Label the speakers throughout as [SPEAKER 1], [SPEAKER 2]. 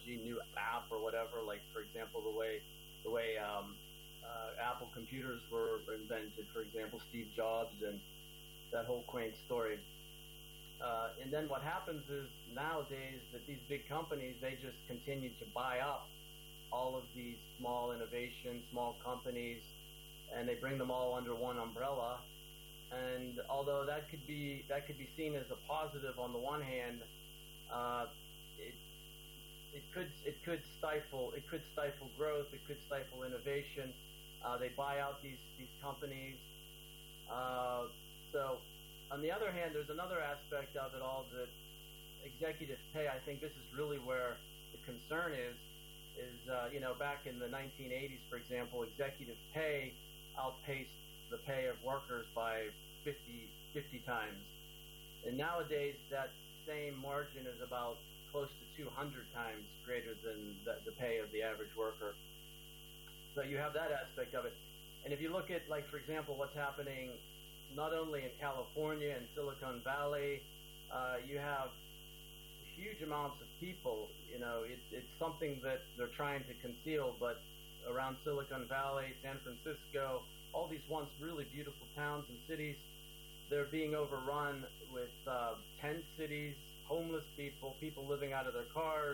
[SPEAKER 1] technology, new app or whatever. Like for example, the way Apple computers were invented. For example, Steve Jobs and that whole quaint story. And then what happens is nowadays that these big companies, they just continue to buy up all of these small innovations, small companies, and they bring them all under one umbrella. And although that could be seen as a positive on the one hand, it could stifle growth. It could stifle innovation. They buy out these companies. So on the other hand, there's another aspect of it all, that executive pay. I think this is really where the concern is back in the 1980s, for example, executive pay outpaced the pay of workers by 50 times. And nowadays, that same margin is about close to 200 times greater than the pay of the average worker. So you have that aspect of it. And if you look at, like, for example, what's happening not only in California and Silicon Valley, you have huge amounts of people. It's something that they're trying to conceal, but around Silicon Valley, San Francisco, all these once really beautiful towns and cities, they're being overrun with tent cities, homeless people living out of their cars.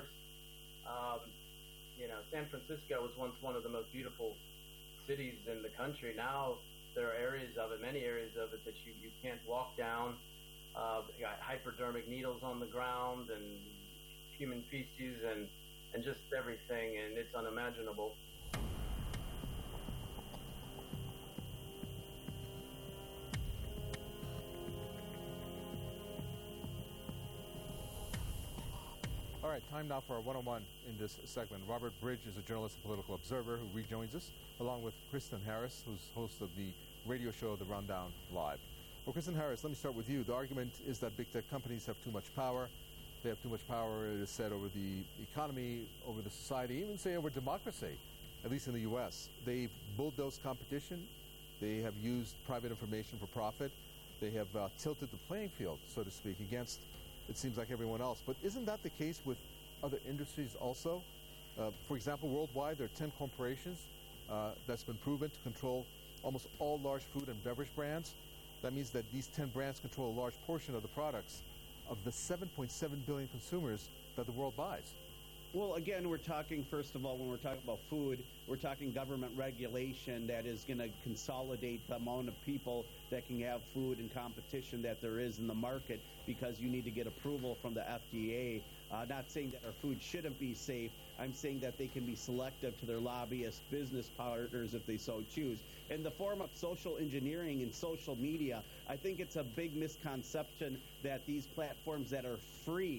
[SPEAKER 1] San Francisco was once one of the most beautiful cities in the country. Now there are many areas of it that you can't walk down. You got hypodermic needles on the ground and human feces and just everything, and it's unimaginable.
[SPEAKER 2] All right, time now for our one-on-one in this segment. Robert Bridge is a journalist and political observer who rejoins us, along with Kristen Harris, who's host of the radio show The Rundown Live. Well, Kristen Harris, let me start with you. The argument is that big tech companies have too much power. They have too much power, it is said, over the economy, over the society, even say over democracy, at least in the U.S. They've bulldozed competition. They have used private information for profit. They have tilted the playing field, so to speak, against, it seems like, everyone else. But isn't that the case with other industries also? For example, worldwide, there are 10 corporations that's been proven to control almost all large food and beverage brands. That means that these 10 brands control a large portion of the products of the 7.7 billion consumers that the world buys.
[SPEAKER 3] Well, again, we're talking, first of all, when we're talking about food, we're talking government regulation that is going to consolidate the amount of people that can have food and competition that there is in the market, because you need to get approval from the FDA. Not saying that our food shouldn't be safe. I'm saying that they can be selective to their lobbyist business partners if they so choose. In the form of social engineering and social media, I think it's a big misconception that these platforms that are free,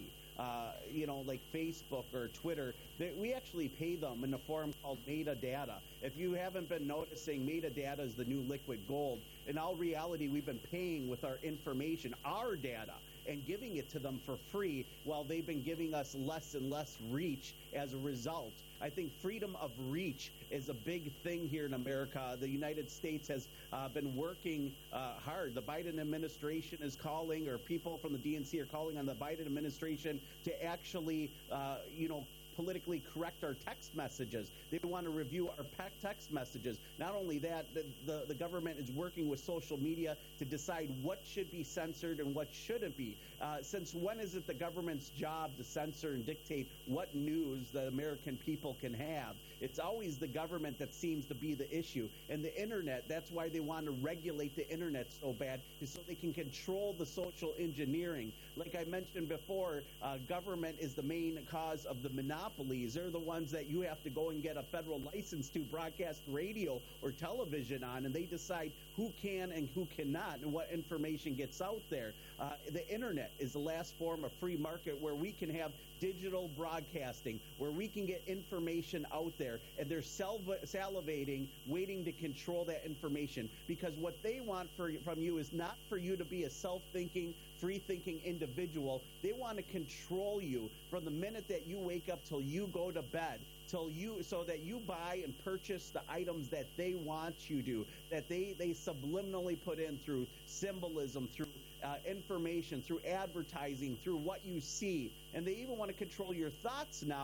[SPEAKER 3] like Facebook or Twitter, that we actually pay them in a form called metadata. If you haven't been noticing, metadata is the new liquid gold. In all reality, we've been paying with our information, our data, and giving it to them for free, while they've been giving us less and less reach as a result. I think freedom of reach is a big thing here in America. The United States has been working hard. The Biden administration is calling, or people from the DNC are calling on the Biden administration to actually, politically correct our text messages. They want to review our text messages. Not only that, the government is working with social media to decide what should be censored and what shouldn't be. Since when is it the government's job to censor and dictate what news the American people can have? It's always the government that seems to be the issue. And the internet, that's why they want to regulate the internet so bad, is so they can control the social engineering. Like I mentioned before, government is the main cause of the monopolies. They're the ones that you have to go and get a federal license to broadcast radio or television on, and they decide who can and who cannot and what information gets out there. The internet is the last form of free market where we can have digital broadcasting, where we can get information out there, and they're salivating, waiting to control that information, because what they want from you is not for you to be a self-thinking, free-thinking individual. They want to control you from the minute that you wake up till you go to bed, so that you buy and purchase the items that they want you to, that they subliminally put in through symbolism, through information, through advertising, through what you see. And they even want to control your thoughts now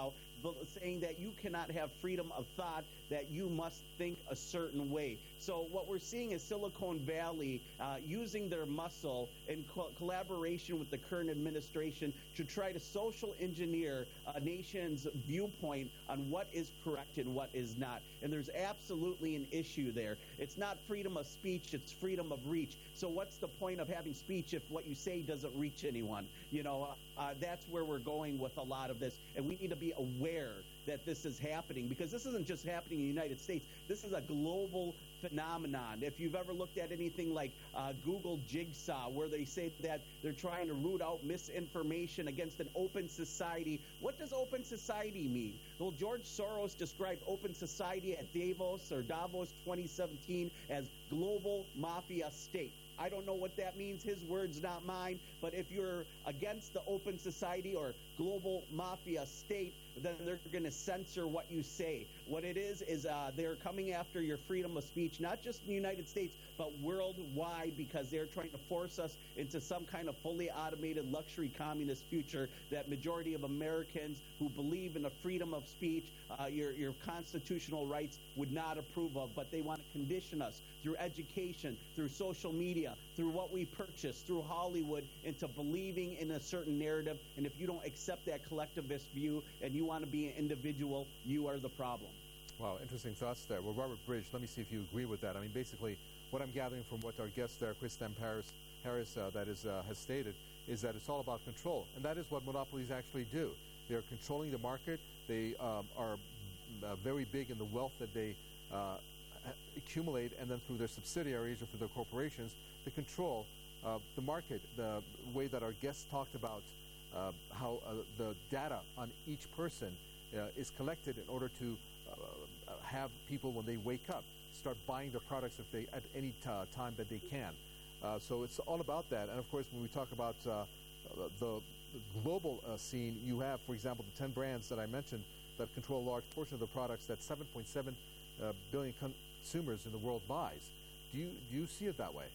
[SPEAKER 3] saying that you cannot have freedom of thought, that you must think a certain way. So what we're seeing is Silicon Valley using their muscle in collaboration with the current administration to try to social engineer a nation's viewpoint on what is correct and what is not. And there's absolutely an issue there. It's not freedom of speech, it's freedom of reach. So what's the point of having speech if what you say doesn't reach anyone? That's where we're going with a lot of this. And we need to be aware that this is happening, because this isn't just happening in the United States. This is a global phenomenon. If you've ever looked at anything like Google Jigsaw, where they say that they're trying to root out misinformation against an open society, what does open society mean? Well, George Soros described open society at Davos 2017 as global mafia state. I don't know what that means. His words, not mine. But if you're against the open society or global mafia state, then they're going to censor what you say. What it is they're coming after your freedom of speech, not just in the United States, but worldwide, because they're trying to force us into some kind of fully automated luxury communist future that majority of Americans who believe in the freedom of speech, your constitutional rights, would not approve of. But they want to condition us through education, through social media, through what we purchase, through Hollywood, into believing in a certain narrative. And if you don't accept that collectivist view and you want to be an individual, you are the problem.
[SPEAKER 2] Wow, interesting thoughts there. Well, Robert Bridge, let me see if you agree with that. I mean, basically, what I'm gathering from what our guest there, Kristen Harris, has stated, is that it's all about control. And that is what monopolies actually do. They're controlling the market. They are very big in the wealth that they accumulate, and then through their subsidiaries or through their corporations, they control the market. The way that our guest talked about how the data on each person is collected in order to have people, when they wake up, start buying their products if they at any time that they can. So it's all about that. And of course, when we talk about the global scene, you have, for example, the 10 brands that I mentioned that control a large portion of the products that 7.7 billion consumers in the world buys. Do you see it that way?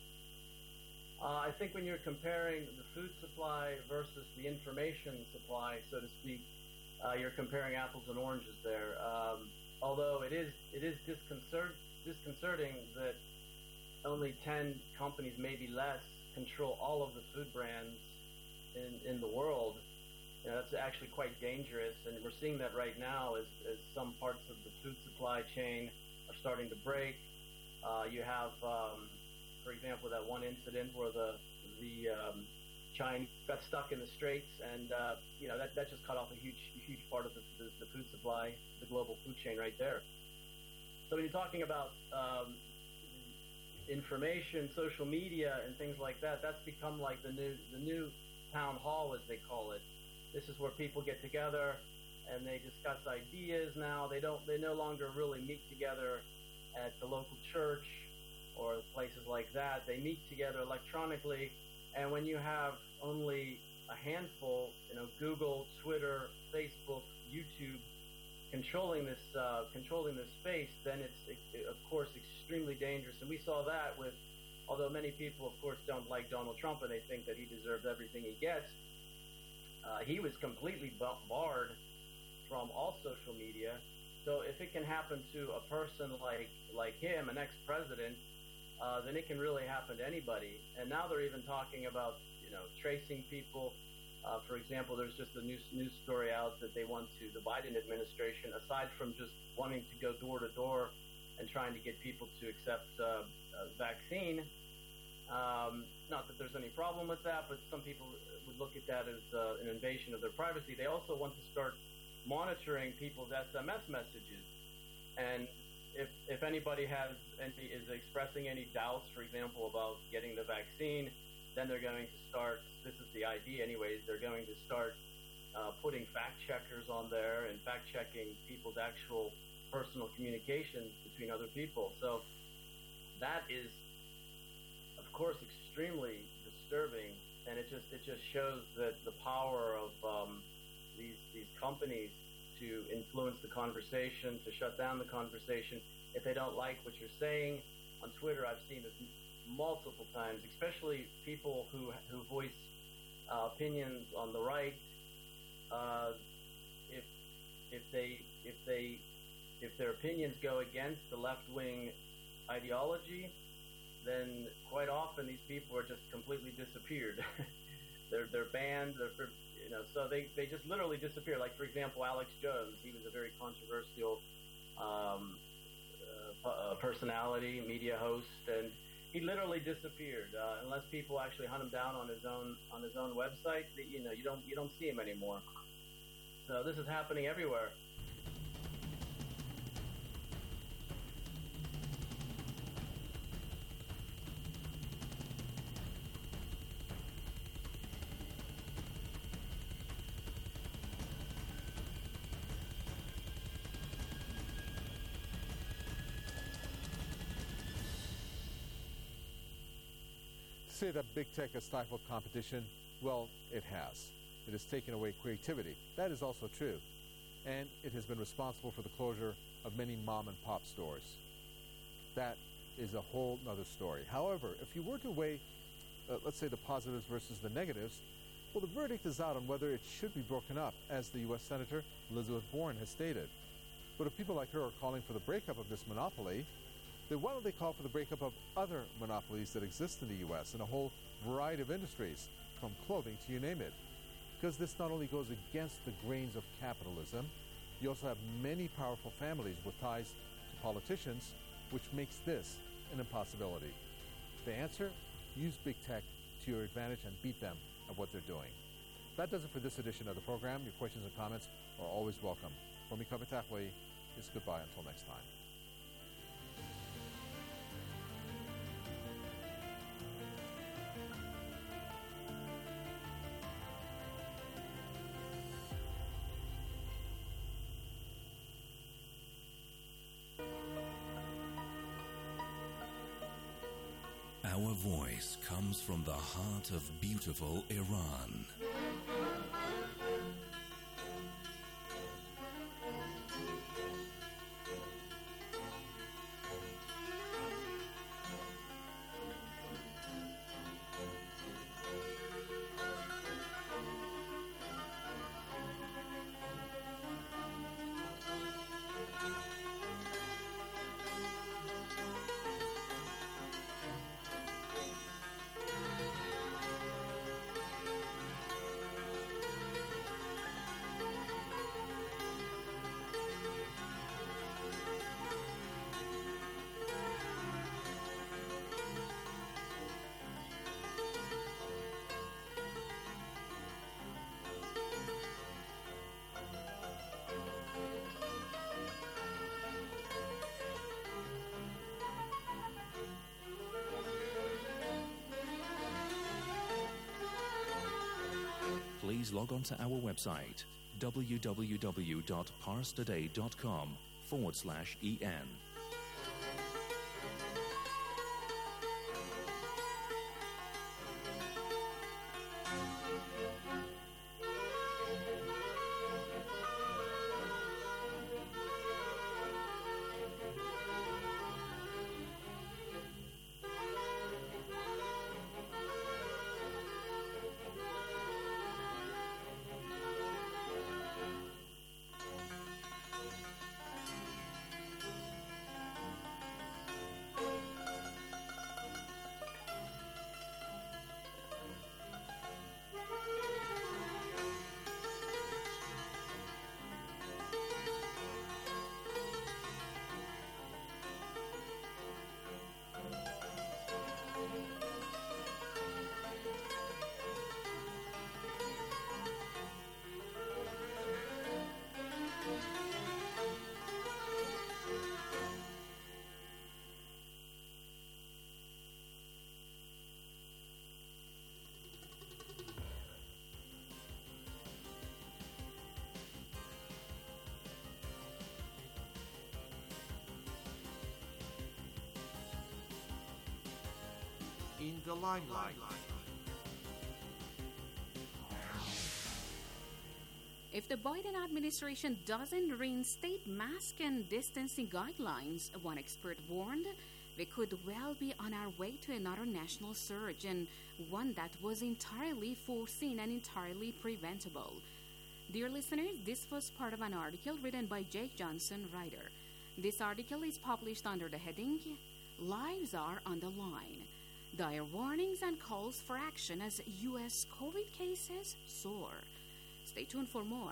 [SPEAKER 1] I think when you're comparing the food supply versus the information supply, so to speak, you're comparing apples and oranges there. Although it is disconcerting that only 10 companies, maybe less, control all of the food brands in the world. That's actually quite dangerous, and we're seeing that right now as some parts of the food supply chain are starting to break. You have, for example, that one incident where the Chinese got stuck in the straits, and that just cut off a huge part of the food supply, the global food chain right there. So when you're talking about information, social media, and things like that, that's become like the new town hall, as they call it. This is where people get together and they discuss ideas now. They no longer really meet together at the local church or places like that. They meet together electronically, and when you have only a handful, Google, Twitter, Facebook, YouTube, controlling this space, then it's of course extremely dangerous. And we saw that with, although many people of course don't like Donald Trump and they think that he deserves everything he gets, he was completely barred from all social media. So if it can happen to a person like him, an ex-president, then it can really happen to anybody. And now they're even talking about tracing people. For example, there's just a news story out that they want to, the Biden administration, aside from just wanting to go door to door and trying to get people to accept a vaccine, not that there's any problem with that, but some people would look at that as an invasion of their privacy. They also want to start monitoring people's SMS messages. And if anybody is expressing any doubts, for example, about getting the vaccine, then they're going to start, this is the idea anyways, they're going to start putting fact checkers on there and fact checking people's actual personal communications between other people. So that is, of course, extremely disturbing, and it just shows that the power of these companies to influence the conversation, to shut down the conversation. If they don't like what you're saying on Twitter, I've seen this multiple times, especially people who voice opinions on the right. if their opinions go against the left-wing ideology, then quite often these people are just completely disappeared. they're banned. So they just literally disappear. Like, for example, Alex Jones. He was a very controversial personality, media host, and he literally disappeared. Unless people actually hunt him down on his own website, you don't see him anymore. So this is happening everywhere.
[SPEAKER 2] Say that big tech has stifled competition, well, it has. It has taken away creativity. That is also true. And it has been responsible for the closure of many mom and pop stores. That is a whole other story. However, if you were to weigh, let's say, the positives versus the negatives, well, the verdict is out on whether it should be broken up, as the U.S. Senator Elizabeth Warren has stated. But if people like her are calling for the breakup of this monopoly, then why don't they call for the breakup of other monopolies that exist in the U.S. in a whole variety of industries, from clothing to you name it? Because this not only goes against the grains of capitalism, you also have many powerful families with ties to politicians, which makes this an impossibility. The answer? Use big tech to your advantage and beat them at what they're doing. That does it for this edition of the program. Your questions and comments are always welcome. From me, Kavitakwe, it's goodbye until next time.
[SPEAKER 4] Our voice comes from the heart of beautiful Iran. Please log on to our website, www.parstoday.com/en.
[SPEAKER 5] In the limelight.
[SPEAKER 6] If the Biden administration doesn't reinstate mask and distancing guidelines, one expert warned, we could well be on our way to another national surge, and one that was entirely foreseen and entirely preventable. Dear listeners, this was part of an article written by Jake Johnson, writer. This article is published under the heading, Lives Are on the Line. Dire warnings and calls for action as U.S. COVID cases soar. Stay tuned for more.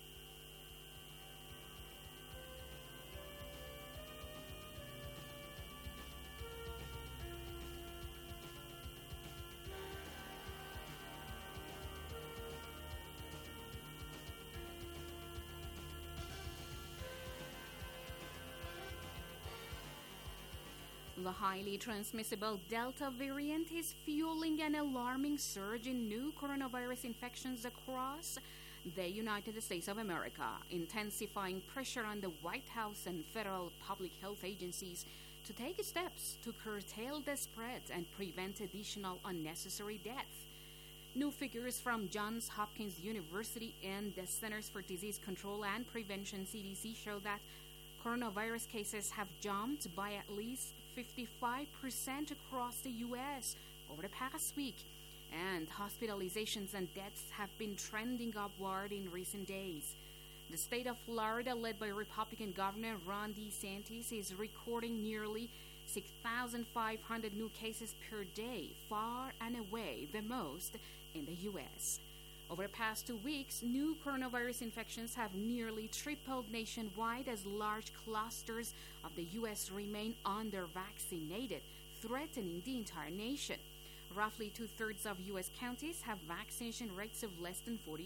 [SPEAKER 6] The highly transmissible Delta variant is fueling an alarming surge in new coronavirus infections across the United States of America, intensifying pressure on the White House and federal public health agencies to take steps to curtail the spread and prevent additional unnecessary death. New figures from Johns Hopkins University and the Centers for Disease Control and Prevention, CDC, show that coronavirus cases have jumped by at least 55% across the U.S. over the past week, and hospitalizations and deaths have been trending upward in recent days. The state of Florida, led by Republican Governor Ron DeSantis, is recording nearly 6,500 new cases per day, far and away the most in the U.S. Over the past 2 weeks, new coronavirus infections have nearly tripled nationwide as large clusters of the U.S. remain under-vaccinated, threatening the entire nation. Roughly 2/3 of U.S. counties have vaccination rates of less than 40%.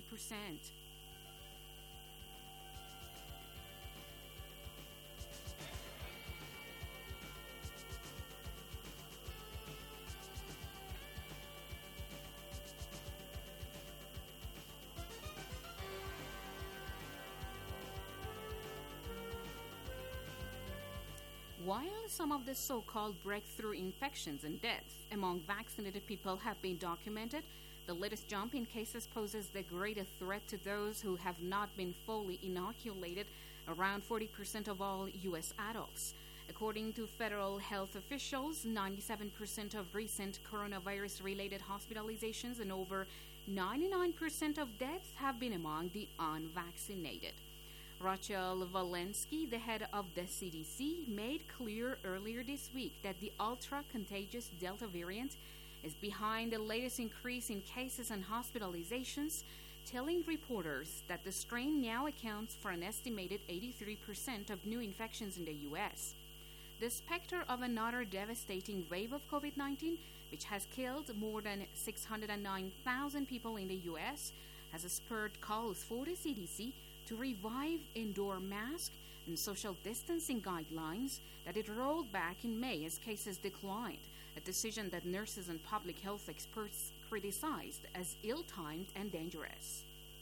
[SPEAKER 6] While some of the so-called breakthrough infections and deaths among vaccinated people have been documented, the latest jump in cases poses the greatest threat to those who have not been fully inoculated, around 40% of all U.S. adults. According to federal health officials, 97% of recent coronavirus-related hospitalizations and over 99% of deaths have been among the unvaccinated. Rachel Walensky, the head of the CDC, made clear earlier this week that the ultra-contagious Delta variant is behind the latest increase in cases and hospitalizations, telling reporters that the strain now accounts for an estimated 83% of new infections in the U.S. The specter of another devastating wave of COVID-19, which has killed more than 609,000 people in the U.S., has spurred calls for the CDC to revive indoor mask and social distancing guidelines that it rolled back in May as cases declined, a decision that nurses and public health experts criticized as ill-timed and dangerous.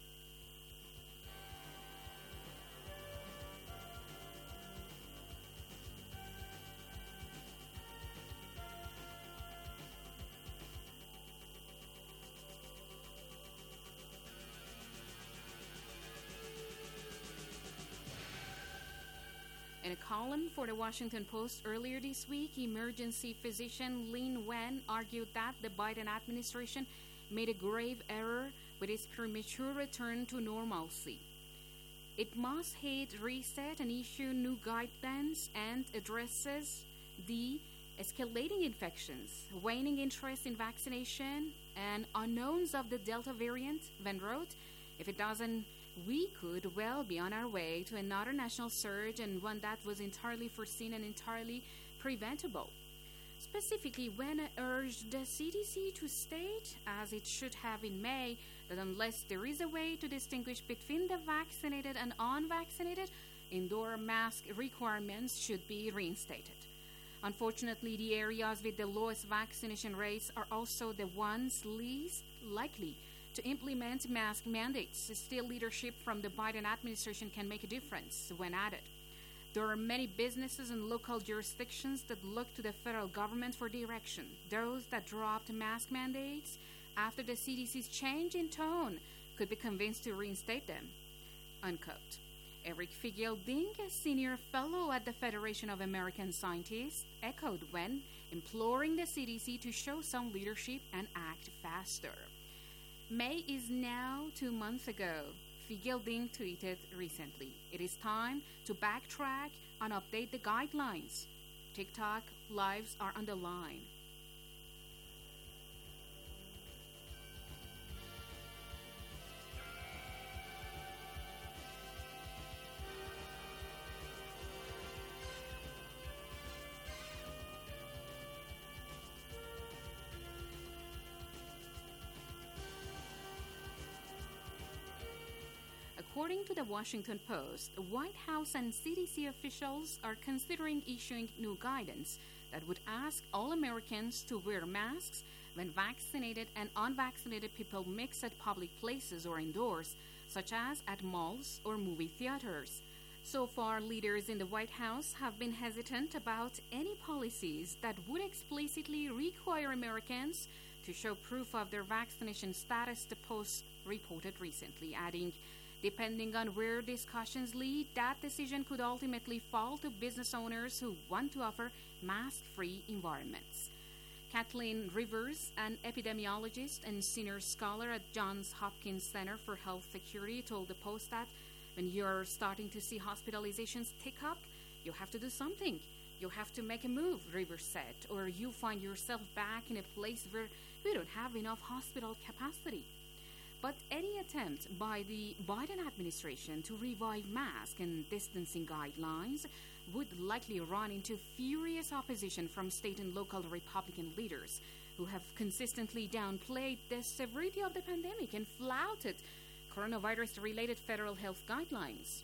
[SPEAKER 6] In a column for the Washington Post earlier this week, emergency physician Lin Wen argued that the Biden administration made a grave error with its premature return to normalcy. It must hit reset and issue new guidelines and addresses the escalating infections, waning interest in vaccination, and unknowns of the Delta variant, Wen wrote. If it doesn't, we could well be on our way to another national surge, and one that was entirely foreseen and entirely preventable. Specifically, Wen urged the CDC to state, as it should have in May, that unless there is a way to distinguish between the vaccinated and unvaccinated, indoor mask requirements should be reinstated. Unfortunately, the areas with the lowest vaccination rates are also the ones least likely to implement mask mandates. Still, leadership from the Biden administration can make a difference, when added. There are many businesses and local jurisdictions that look to the federal government for direction. Those that dropped mask mandates after the CDC's change in tone could be convinced to reinstate them. Unquote. Eric Figel-Ding, a senior fellow at the Federation of American Scientists, echoed Wen, imploring the CDC to show some leadership and act faster. May is now 2 months ago. Fielding tweeted recently. It is time to backtrack and update the guidelines. TikTok lives are on the line. According to the Washington Post, White House and CDC officials are considering issuing new guidance that would ask all Americans to wear masks when vaccinated and unvaccinated people mix at public places or indoors, such as at malls or movie theaters. So far, leaders in the White House have been hesitant about any policies that would explicitly require Americans to show proof of their vaccination status, the Post reported recently, adding, depending on where discussions lead, that decision could ultimately fall to business owners who want to offer mask-free environments. Kathleen Rivers, an epidemiologist and senior scholar at Johns Hopkins Center for Health Security, told the Post that when you're starting to see hospitalizations tick up, you have to do something. You have to make a move, Rivers said, or you find yourself back in a place where we don't have enough hospital capacity. But any attempt by the Biden administration to revive mask and distancing guidelines would likely run into furious opposition from state and local Republican leaders who have consistently downplayed the severity of the pandemic and flouted coronavirus-related federal health guidelines.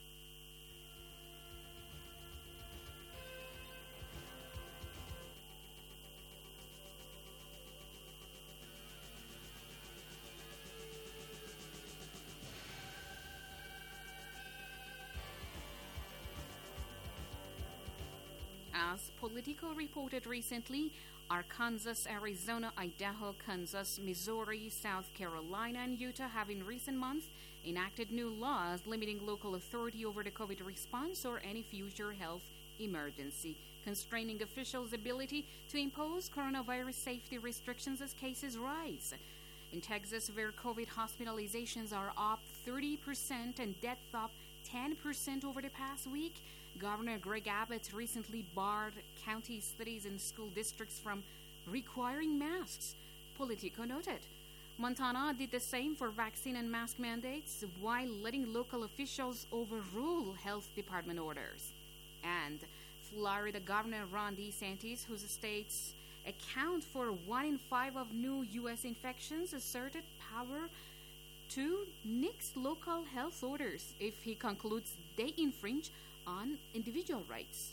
[SPEAKER 6] As Politico reported recently, Arkansas, Arizona, Idaho, Kansas, Missouri, South Carolina, and Utah have in recent months enacted new laws limiting local authority over the COVID response or any future health emergency, constraining officials' ability to impose coronavirus safety restrictions as cases rise. In Texas, where COVID hospitalizations are up 30% and deaths up 10% over the past week, Governor Greg Abbott recently barred county cities and school districts from requiring masks, Politico noted. Montana did the same for vaccine and mask mandates while letting local officials overrule health department orders. And Florida Governor Ron DeSantis, whose states account for 1 in 5 of new U.S. infections, asserted power to nix local health orders if he concludes they infringe on individual rights.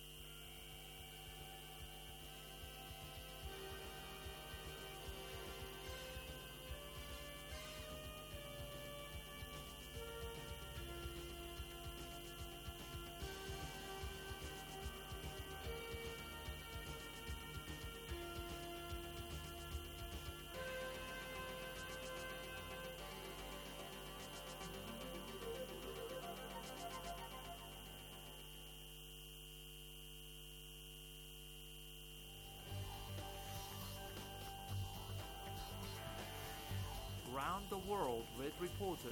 [SPEAKER 5] Around the world with reporters.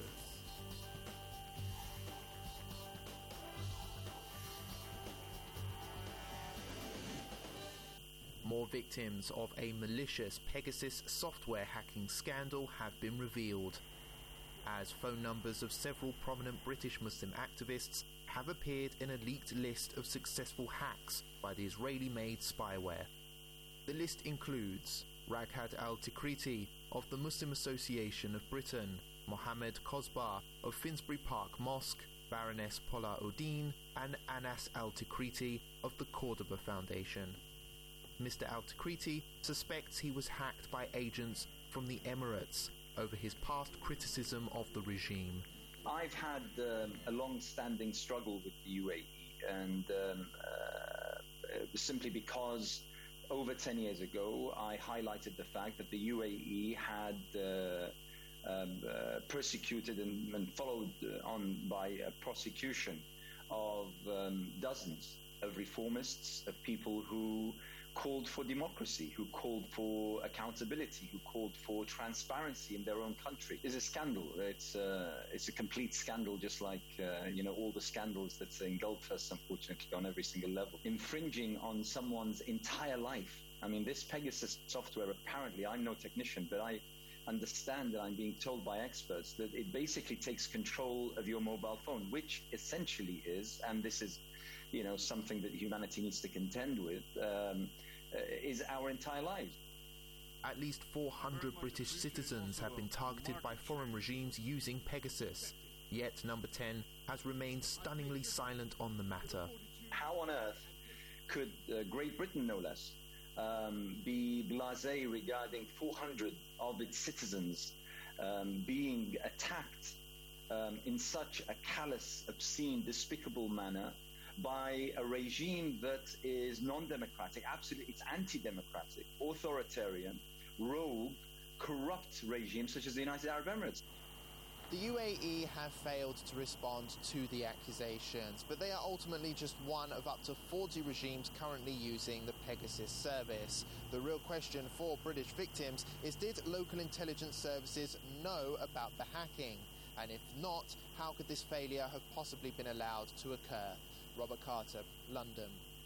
[SPEAKER 5] More victims of a malicious Pegasus software hacking scandal have been revealed, as phone numbers of several prominent British Muslim activists have appeared in a leaked list of successful hacks by the Israeli-made spyware. The list includes Raghat al-Tikriti of the Muslim Association of Britain, Mohammed Kosbar of Finsbury Park Mosque, Baroness Pola Odin, and Anas al-Tikriti of the Cordoba Foundation. Mr. al-Tikriti suspects he was hacked by agents from the Emirates over his past criticism of the regime.
[SPEAKER 7] I've had a long-standing struggle with the UAE, and simply because over 10 years ago, I highlighted the fact that the UAE had persecuted and followed on by a prosecution of dozens of reformists, of people who called for democracy, who called for accountability, who called for transparency in their own country. It's a scandal. It's a complete scandal, just like all the scandals that engulf us, unfortunately, on every single level. Infringing on someone's entire life. I mean, this Pegasus software, apparently, I'm no technician, but I understand that I'm being told by experts that it basically takes control of your mobile phone, which essentially is, and this is something that humanity needs to contend with, is our entire lives.
[SPEAKER 5] At least 400 British citizens have been targeted by foreign regimes using Pegasus. Yet Number 10 has remained stunningly silent on the matter.
[SPEAKER 7] How on earth could Great Britain, no less, be blasé regarding 400 of its citizens being attacked in such a callous, obscene, despicable manner by a regime that is non-democratic, absolutely, it's anti-democratic, authoritarian, rogue, corrupt regime such as the United Arab Emirates.
[SPEAKER 5] The UAE have failed to respond to the accusations, but they are ultimately just one of up to 40 regimes currently using the Pegasus service. The real question for British victims is, did local intelligence services know about the hacking? And if not, how could this failure have possibly been allowed to occur? Robert Carter, London.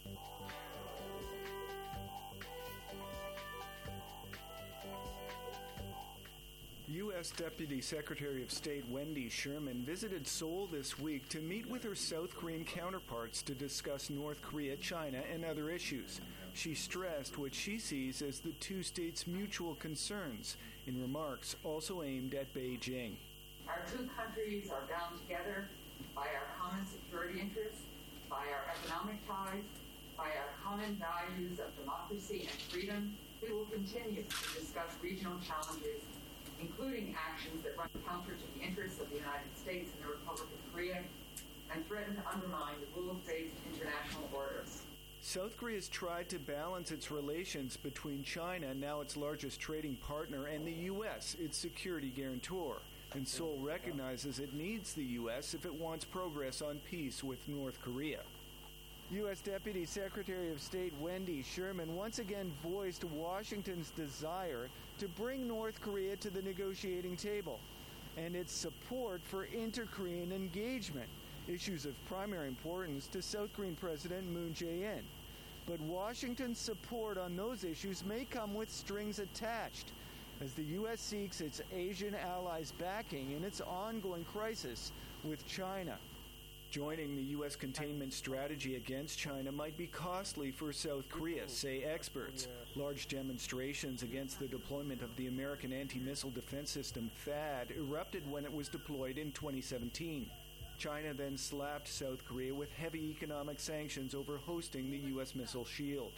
[SPEAKER 8] U.S. Deputy Secretary of State Wendy Sherman visited Seoul this week to meet with her South Korean counterparts to discuss North Korea, China, and other issues. She stressed what she sees as the two states' mutual concerns in remarks also aimed at Beijing.
[SPEAKER 9] Our two countries are bound together by our common security interests, by our economic ties, by our common values of democracy and freedom. We will continue to discuss regional challenges, including actions that run counter to the interests of the United States and the Republic of Korea and threaten to undermine the rules-based international order.
[SPEAKER 8] South Korea has tried to balance its relations between China, now its largest trading partner, and the U.S., its security guarantor. And Seoul recognizes it needs the U.S. if it wants progress on peace with North Korea. U.S. Deputy Secretary of State Wendy Sherman once again voiced Washington's desire to bring North Korea to the negotiating table and its support for inter-Korean engagement, issues of primary importance to South Korean President Moon Jae-in. But Washington's support on those issues may come with strings attached, as the U.S. seeks its Asian allies' backing in its ongoing crisis with China. Joining the U.S. containment strategy against China might be costly for South Korea, say experts. Large demonstrations against the deployment of the American anti-missile defense system THAAD erupted when it was deployed in 2017. China then slapped South Korea with heavy economic sanctions over hosting the U.S. missile shield.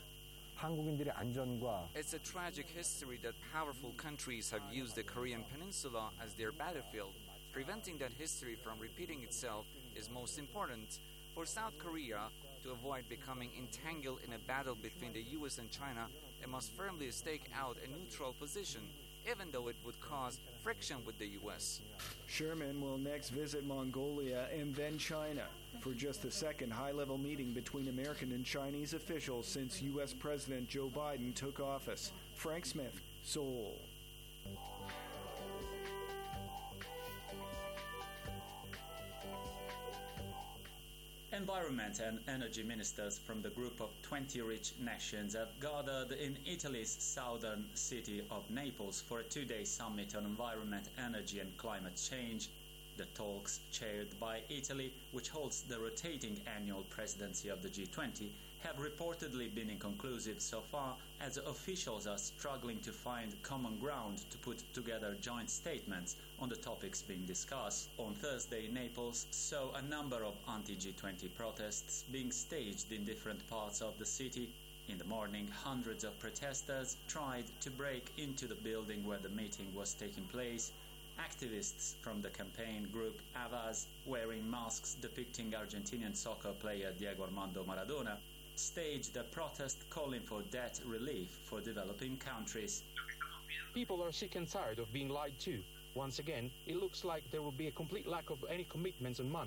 [SPEAKER 10] It's a tragic history that powerful countries have used the Korean Peninsula as their battlefield. Preventing that history from repeating itself is most important. For South Korea to avoid becoming entangled in a battle between the U.S. and China, it must firmly stake out a neutral position, even though it would cause friction with the U.S.
[SPEAKER 8] Sherman will next visit Mongolia and then China for just the second high-level meeting between American and Chinese officials since U.S. President Joe Biden took office. Frank Smith, Seoul.
[SPEAKER 11] Environment and energy ministers from the group of 20 rich nations have gathered in Italy's southern city of Naples for a two-day summit on environment, energy and climate change. The talks, chaired by Italy, which holds the rotating annual presidency of the G20, have reportedly been inconclusive so far, as officials are struggling to find common ground to put together joint statements on the topics being discussed. On Thursday, Naples saw a number of anti-G20 protests being staged in different parts of the city. In the morning, hundreds of protesters tried to break into the building where the meeting was taking place. Activists from the campaign group Havas, wearing masks depicting Argentinian soccer player Diego Armando Maradona, staged a protest calling for debt relief for developing countries.
[SPEAKER 12] People are sick and tired of being lied to. Once again, it looks like there will be a complete lack of any commitments on money.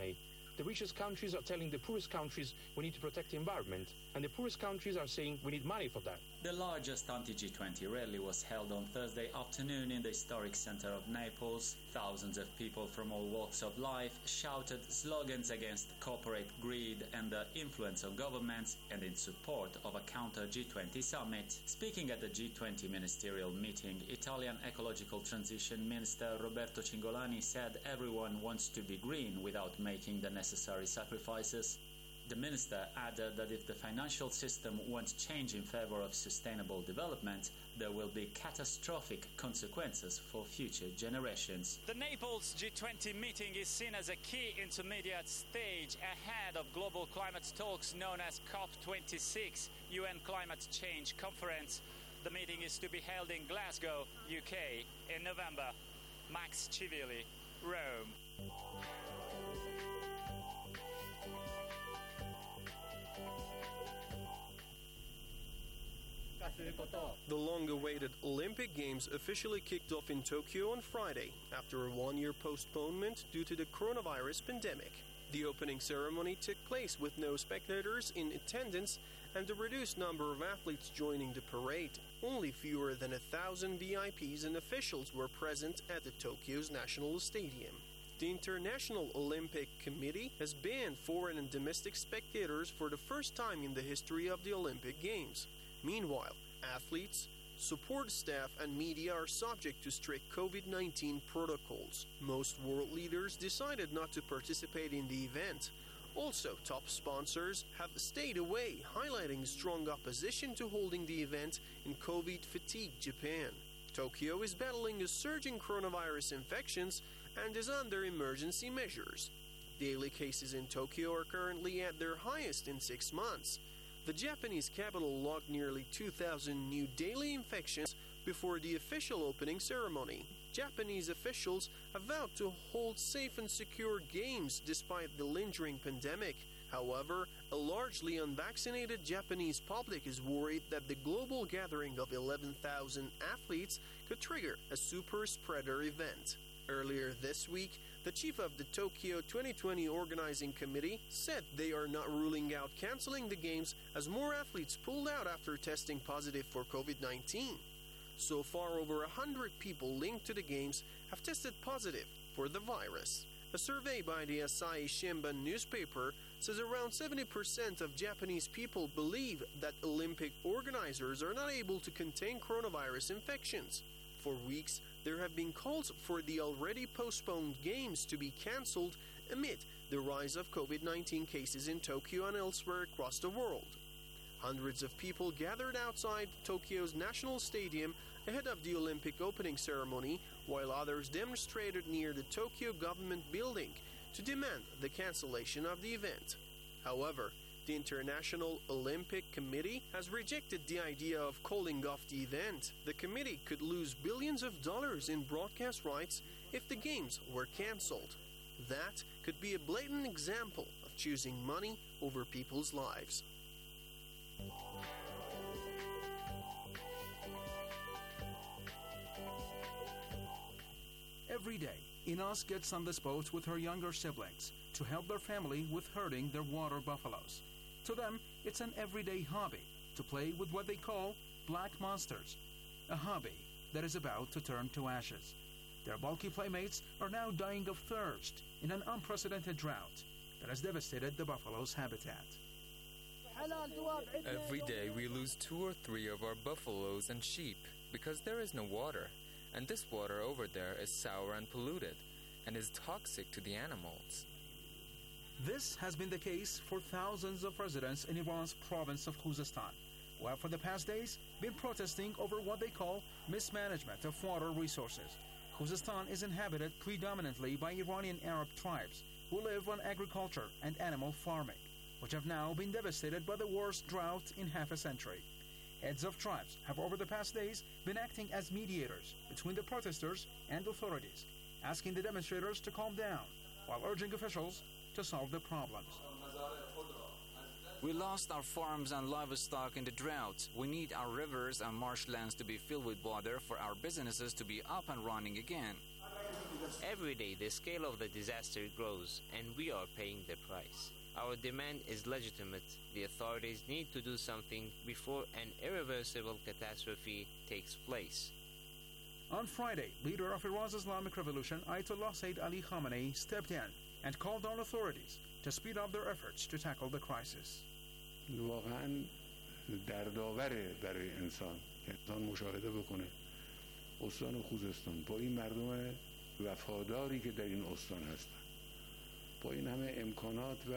[SPEAKER 12] The richest countries are telling the poorest countries we need to protect the environment, and the poorest countries are saying we need money for that.
[SPEAKER 11] The largest anti-G20 rally was held on Thursday afternoon in the historic center of Naples. Thousands of people from all walks of life shouted slogans against corporate greed and the influence of governments and in support of a counter-G20 summit. Speaking at the G20 ministerial meeting, Italian ecological transition minister Roberto Cingolani said everyone wants to be green without making the necessary sacrifices. The minister added that if the financial system won't change in favor of sustainable development, there will be catastrophic consequences for future generations.
[SPEAKER 13] The Naples G20 meeting is seen as a key intermediate stage ahead of global climate talks known as COP26, UN Climate Change Conference. The meeting is to be held in Glasgow, UK, in November. Max Civilli, Rome.
[SPEAKER 14] The long-awaited Olympic Games officially kicked off in Tokyo on Friday after a one-year postponement due to the coronavirus pandemic. The opening ceremony took place with no spectators in attendance and a reduced number of athletes joining the parade. Only fewer than 1,000 VIPs and officials were present at the Tokyo's National Stadium. The International Olympic Committee has banned foreign and domestic spectators for the first time in the history of the Olympic Games. Meanwhile, athletes, support staff and media are subject to strict COVID-19 protocols. Most world leaders decided not to participate in the event. Also, top sponsors have stayed away, highlighting strong opposition to holding the event in COVID-fatigued Japan. Tokyo is battling a surge in coronavirus infections and is under emergency measures. Daily cases in Tokyo are currently at their highest in 6 months. The Japanese capital logged nearly 2,000 new daily infections before the official opening ceremony. Japanese officials have vowed to hold safe and secure games despite the lingering pandemic. However, a largely unvaccinated Japanese public is worried that the global gathering of 11,000 athletes could trigger a super spreader event. Earlier this week, the chief of the Tokyo 2020 organizing committee said they are not ruling out canceling the games as more athletes pulled out after testing positive for COVID-19. So far, over 100 people linked to the games have tested positive for the virus. A survey by the Asahi Shimbun newspaper says around 70% of Japanese people believe that Olympic organizers are not able to contain coronavirus infections. For weeks, there have been calls for the already postponed games to be cancelled amid the rise of COVID-19 cases in Tokyo and elsewhere across the world. Hundreds of people gathered outside Tokyo's National Stadium ahead of the Olympic opening ceremony, while others demonstrated near the Tokyo government building to demand the cancellation of the event. However, the International Olympic Committee has rejected the idea of calling off the event. The committee could lose billions of dollars in broadcast rights if the games were cancelled. That could be a blatant example of choosing money over people's lives.
[SPEAKER 15] Every day, Ines gets on this boat with her younger siblings to help their family with herding their water buffaloes. To them, it's an everyday hobby to play with what they call black monsters, a hobby that is about to turn to ashes. Their bulky playmates are now dying of thirst in an unprecedented drought that has devastated the buffalo's habitat.
[SPEAKER 16] Every day we lose 2 or 3 of our buffaloes and sheep because there is no water, and this water over there is sour and polluted and is toxic to the animals.
[SPEAKER 15] This has been the case for thousands of residents in Iran's province of Khuzestan, who have for the past days been protesting over what they call mismanagement of water resources. Khuzestan is inhabited predominantly by Iranian Arab tribes who live on agriculture and animal farming, which have now been devastated by the worst drought in half a century. Heads of tribes have over the past days been acting as mediators between the protesters and authorities, asking the demonstrators to calm down while urging officials to solve the problems.
[SPEAKER 10] We lost our farms and livestock in the drought. We need our rivers and marshlands to be filled with water for our businesses to be up and running again.
[SPEAKER 17] Every day, the scale of the disaster grows, and we are paying the price. Our demand is legitimate. The authorities need to do something before an irreversible catastrophe takes place.
[SPEAKER 15] On Friday, leader of Iran's Islamic Revolution, Ayatollah Sayyid Ali Khamenei, stepped in and called on authorities to speed up their efforts to tackle the crisis.
[SPEAKER 18] واقعاً دردآوره برای انسان مشاهده بکنه استان خوزستان با این مردم وفاداری که در این استان هستن با این همه امکانات و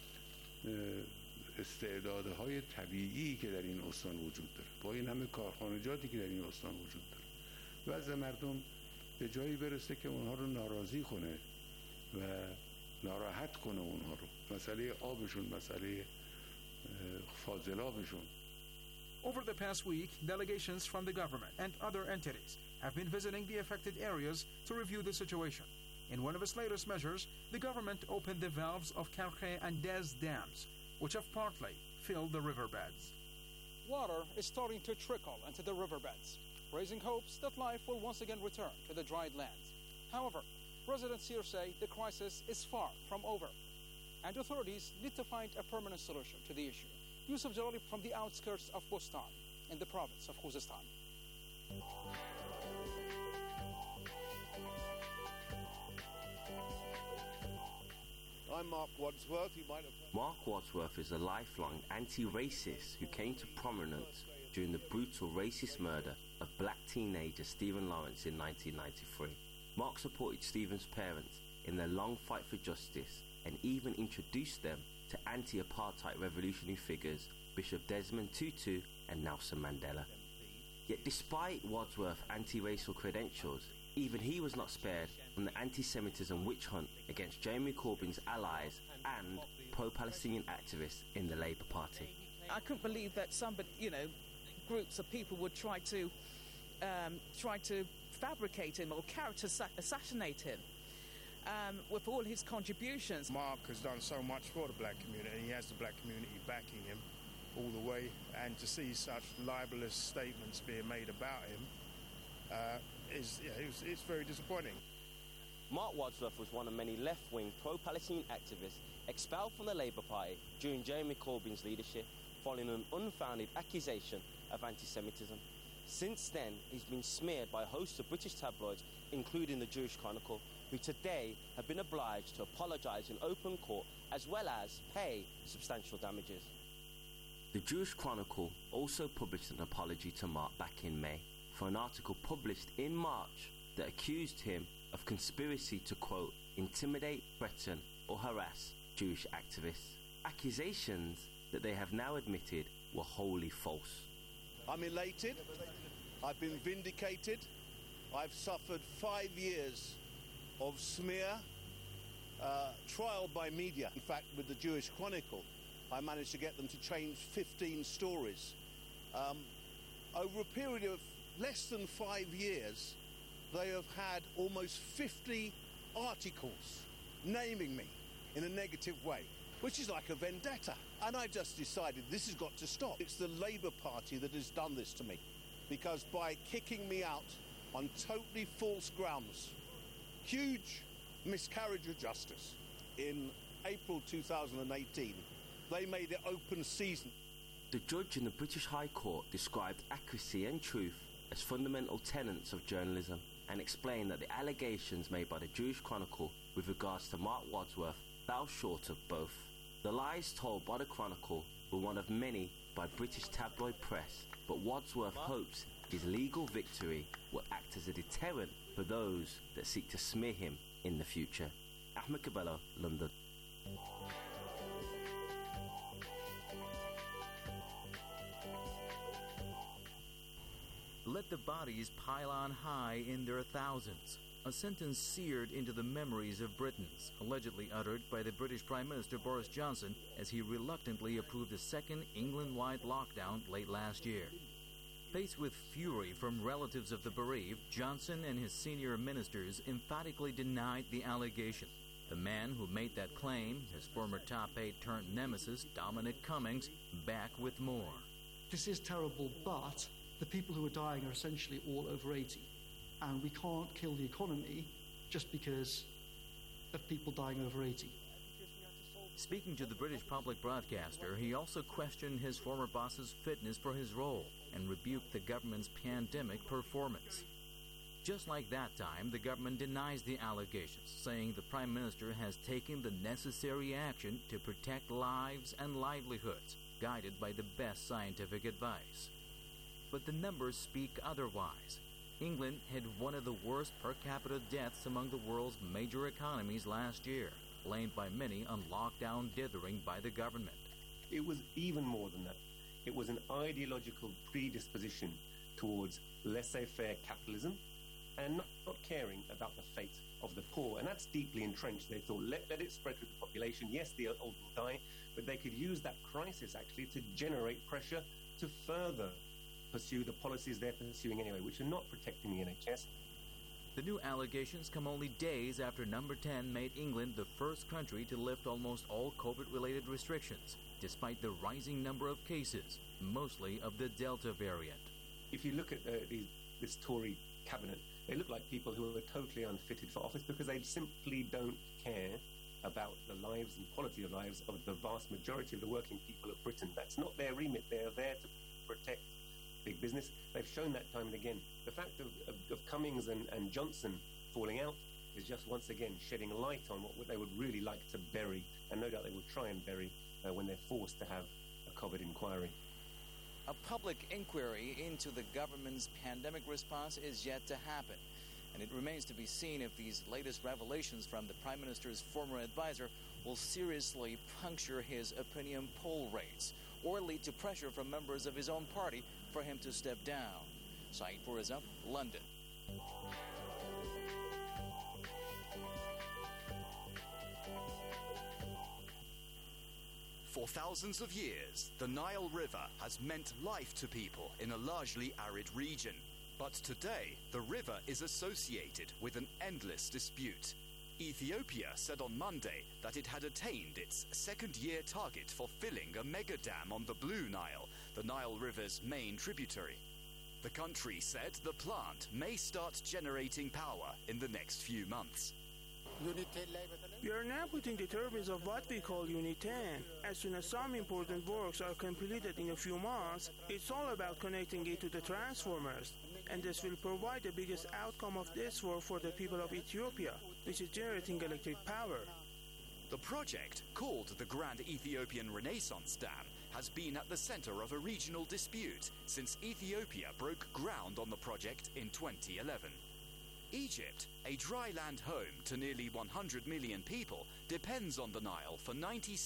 [SPEAKER 18] استعدادهای طبیعی که در این استان وجود داره با این همه کارخانجاتی که در این استان وجود داره وضع مردم به جایی برسه که اونها رو ناراضی کنه و ناراحت کنه اونها رو مسئله آبشون مسئله فاضلابشون.
[SPEAKER 15] Over the past week, delegations from the government and other entities have been visiting the affected areas to review the situation. In one of its latest measures, the government opened the valves of Karkhe and Dez dams, which have partly filled the riverbeds.
[SPEAKER 19] Water is starting to trickle into the riverbeds, raising hopes that life will once again return to the dried land. However, residents here say the crisis is far from over, and authorities need to find a permanent solution to the issue. Yusuf Jalali from the outskirts of Bustan in the province of Khuzestan.
[SPEAKER 20] I'm Mark Wadsworth. You might have heard.
[SPEAKER 21] Mark Wadsworth is a lifelong anti-racist who came to prominence during the brutal racist murder of black teenager Stephen Lawrence in 1993. Mark supported Stephen's parents in their long fight for justice and even introduced them to anti-apartheid revolutionary figures Bishop Desmond Tutu and Nelson Mandela. Yet despite Wadsworth's anti-racial credentials, even he was not spared from the anti-Semitism witch hunt against Jeremy Corbyn's allies and pro-Palestinian activists in the Labour Party.
[SPEAKER 22] I couldn't believe that somebody, groups of people would try to fabricate him or character assassinate him. With all his contributions.
[SPEAKER 23] Mark has done so much for the black community. He has the black community backing him all the way, and to see such libelous statements being made about him it's very disappointing.
[SPEAKER 21] Mark Wadsworth was one of many left-wing pro-Palestinian activists expelled from the Labour Party during Jeremy Corbyn's leadership following an unfounded accusation of anti-Semitism. Since then, he's been smeared by a host of British tabloids, including the Jewish Chronicle, who today have been obliged to apologise in open court as well as pay substantial damages. The Jewish Chronicle also published an apology to Mark back in May for an article published in March that accused him of conspiracy to, quote, intimidate, threaten or harass Jewish activists. Accusations that they have now admitted were wholly false.
[SPEAKER 20] I'm elated. I've been vindicated. I've suffered 5 years of smear, trial by media. In fact, with the Jewish Chronicle, I managed to get them to change 15 stories. Over a period of less than 5 years, they have had almost 50 articles naming me in a negative way, which is like a vendetta. And I just decided this has got to stop. It's the Labour Party that has done this to me, because by kicking me out on totally false grounds, huge miscarriage of justice, in April 2018, they made it open season.
[SPEAKER 21] The judge in the British High Court described accuracy and truth as fundamental tenets of journalism and explained that the allegations made by the Jewish Chronicle with regards to Mark Wadsworth fell short of both. The lies told by the Chronicle were one of many by British tabloid press, but Wadsworth hopes his legal victory will act as a deterrent for those that seek to smear him in the future. Ahmed Cabello, London.
[SPEAKER 24] Let the bodies pile on high in their thousands. A sentence seared into the memories of Britons, allegedly uttered by the British Prime Minister Boris Johnson as he reluctantly approved a second England-wide lockdown late last year. Faced with fury from relatives of the bereaved, Johnson and his senior ministers emphatically denied the allegation. The man who made that claim, his former top aide turned nemesis, Dominic Cummings, back with more.
[SPEAKER 25] This is terrible, but the people who are dying are essentially all over 80. And we can't kill the economy just because of people dying over 80.
[SPEAKER 24] Speaking to the British public broadcaster, he also questioned his former boss's fitness for his role and rebuked the government's pandemic performance. Just like that time, the government denies the allegations, saying the Prime Minister has taken the necessary action to protect lives and livelihoods, guided by the best scientific advice. But the numbers speak otherwise. England had one of the worst per capita deaths among the world's major economies last year, blamed by many on lockdown dithering by the government.
[SPEAKER 1] It was even more than that. It was an ideological predisposition towards laissez-faire capitalism and not caring about the fate of the poor. And that's deeply entrenched. They thought, let it spread through the population. Yes, the old will die, but they could use that crisis actually to generate pressure to further pursue the policies they're pursuing anyway, which are not protecting the NHS.
[SPEAKER 24] The new allegations come only days after Number 10 made England the first country to lift almost all COVID-related restrictions, despite the rising number of cases, mostly of the Delta variant.
[SPEAKER 1] If you look at this Tory cabinet, they look like people who are totally unfitted for office because they simply don't care about the lives and quality of lives of the vast majority of the working people of Britain. That's not their remit. They're there to protect big business. They've shown that time and again. The fact of Cummings and Johnson falling out is just once again shedding light on what they would really like to bury, and no doubt they will try and bury when they're forced to have a COVID inquiry.
[SPEAKER 2] A public inquiry into the government's pandemic response is yet to happen, and it remains to be seen if these latest revelations from the Prime Minister's former advisor will seriously puncture his opinion poll rates or lead to pressure from members of his own party for him to step down. Saeed Pourizov, London.
[SPEAKER 3] For thousands of years, the Nile River has meant life to people in a largely arid region. But today, the river is associated with an endless dispute. Ethiopia said on Monday that it had attained its second-year target for filling a mega dam on the Blue Nile, the Nile River's main tributary. The country said the plant may start generating power in the next few months.
[SPEAKER 4] We are now putting the turbines of what we call Unit 10. As soon as some important works are completed in a few months, it's all about connecting it to the transformers. And this will provide the biggest outcome of this work for the people of Ethiopia, which is generating electric power.
[SPEAKER 3] The project, called the Grand Ethiopian Renaissance Dam, has been at the center of a regional dispute since Ethiopia broke ground on the project in 2011. Egypt, a dry land home to nearly 100 million people, depends on the Nile for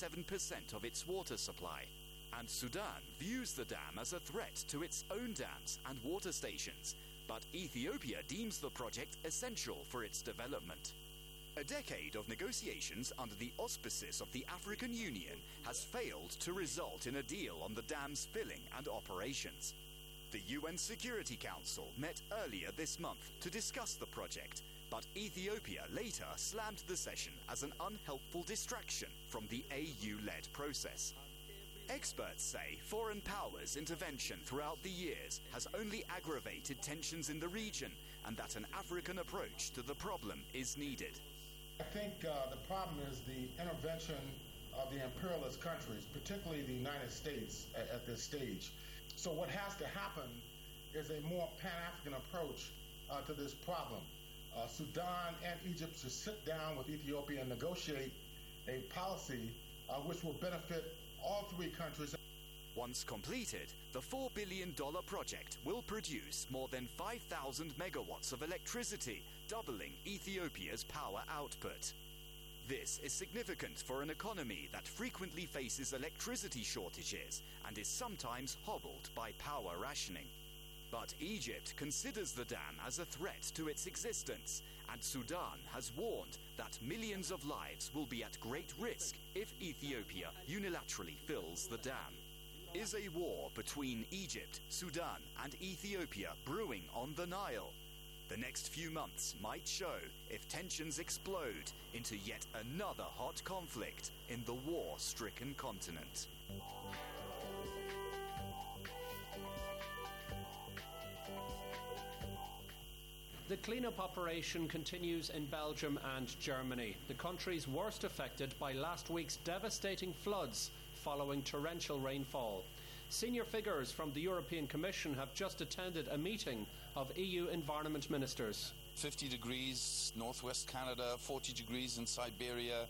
[SPEAKER 3] 97% of its water supply. And Sudan views the dam as a threat to its own dams and water stations, but Ethiopia deems the project essential for its development. A decade of negotiations under the auspices of the African Union has failed to result in a deal on the dam's filling and operations. The UN Security Council met earlier this month to discuss the project, but Ethiopia later slammed the session as an unhelpful distraction from the AU-led process. Experts say foreign powers' intervention throughout the years has only aggravated tensions in the region, and that an African approach to the problem is needed.
[SPEAKER 6] I think the problem is the intervention of the imperialist countries, particularly the United States at this stage. So what has to happen is a more Pan-African approach to this problem. Sudan and Egypt should sit down with Ethiopia and negotiate a policy which will benefit all three countries.
[SPEAKER 3] Once completed, the $4 billion project will produce more than 5,000 megawatts of electricity, doubling Ethiopia's power output. This is significant for an economy that frequently faces electricity shortages and is sometimes hobbled by power rationing. But Egypt considers the dam as a threat to its existence, and Sudan has warned that millions of lives will be at great risk if Ethiopia unilaterally fills the dam. Is a war between Egypt, Sudan, and Ethiopia brewing on the Nile? The next few months might show if tensions explode into yet another hot conflict in the war-stricken continent.
[SPEAKER 5] The clean-up operation continues in Belgium and Germany, the countries worst affected by last week's devastating floods following torrential rainfall. Senior figures from the European Commission have just attended a meeting of EU environment ministers.
[SPEAKER 7] 50 degrees northwest Canada, 40 degrees in Siberia,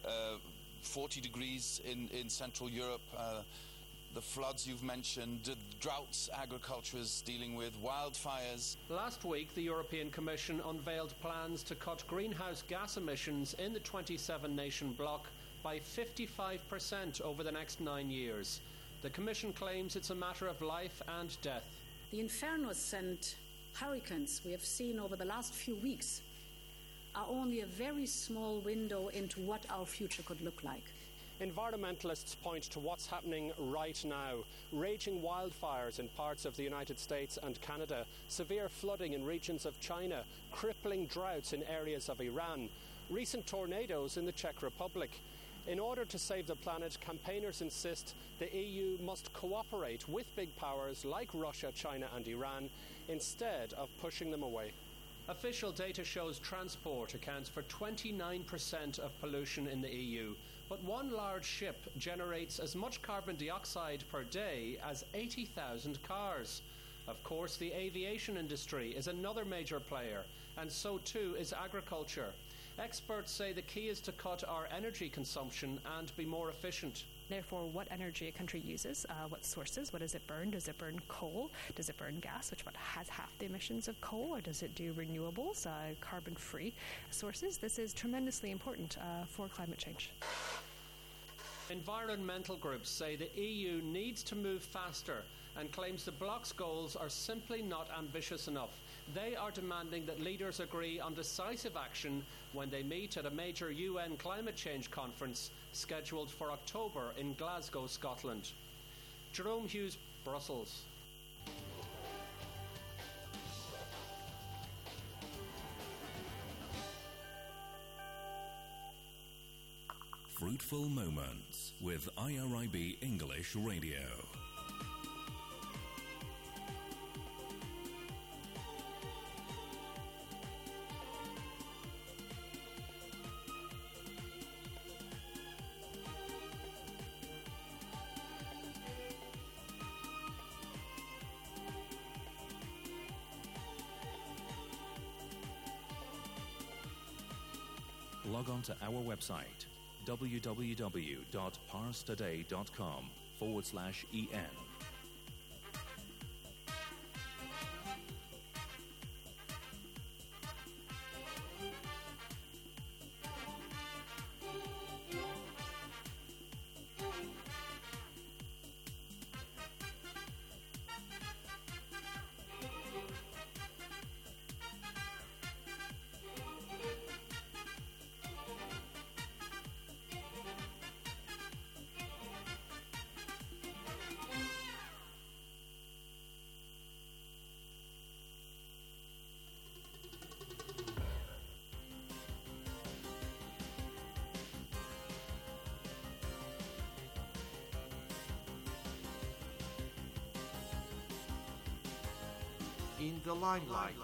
[SPEAKER 7] 40 degrees in Central Europe. The floods you've mentioned, droughts agriculture is dealing with, wildfires.
[SPEAKER 5] Last week, the European Commission unveiled plans to cut greenhouse gas emissions in the 27-nation bloc by 55% over the next 9 years. The Commission claims it's a matter of life and death.
[SPEAKER 8] The infernos and hurricanes we have seen over the last few weeks are only a very small window into what our future could look like.
[SPEAKER 5] Environmentalists point to what's happening right now. Raging wildfires in parts of the United States and Canada, severe flooding in regions of China, crippling droughts in areas of Iran, recent tornadoes in the Czech Republic. In order to save the planet, campaigners insist the EU must cooperate with big powers like Russia, China and Iran instead of pushing them away. Official data shows transport accounts for 29% of pollution in the EU. But one large ship generates as much carbon dioxide per day as 80,000 cars. Of course, the aviation industry is another major player, and so too is agriculture. Experts say the key is to cut our energy consumption and be more efficient.
[SPEAKER 9] Therefore, what energy a country uses, what sources, what does it burn? Does it burn coal? Does it burn gas, which has half the emissions of coal? Or does it do renewables, carbon-free sources? This is tremendously important for climate change.
[SPEAKER 5] Environmental groups say the EU needs to move faster and claims the bloc's goals are simply not ambitious enough. They are demanding that leaders agree on decisive action when they meet at a major UN climate change conference scheduled for October in Glasgow, Scotland. Jerome Hughes, Brussels.
[SPEAKER 12] Fruitful Moments with IRIB English Radio. Log on to our website www.parstoday.com/en.
[SPEAKER 26] In the limelight.